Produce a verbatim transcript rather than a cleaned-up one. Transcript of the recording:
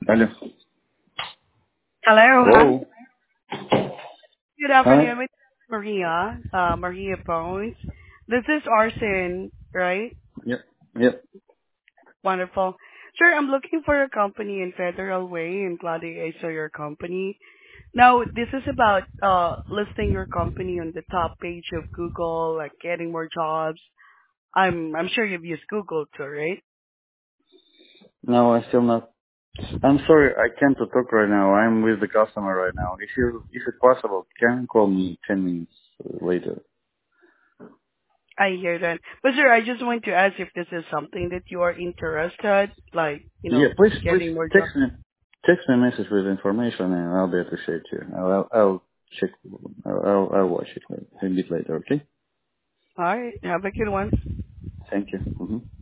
Hello. Hello. Hi. Hello. Good Hi. afternoon. My name is Maria. Uh, Maria Bones. This is Arsen, right? Yep. Yep. Wonderful. Sure, I'm looking for a company in Federal Way in Claudia I saw your company. Now, this is about uh listing your company on the top page of Google, like getting more jobs. I'm I'm sure you've used Google too, right? No, I still not. I'm sorry, I can't talk right now. I'm with the customer right now. If you, if it's possible, can you call me ten minutes later? I hear that. But sir, I just want to ask if this is something that you are interested, like, you Yeah, know, please, please getting more jobs. text me, text me a message with information, and I'll be appreciate you. I'll, I'll, I'll check. I'll, I'll, I'll watch it a bit later. Okay. All right. Have a good one. Thank you. hmm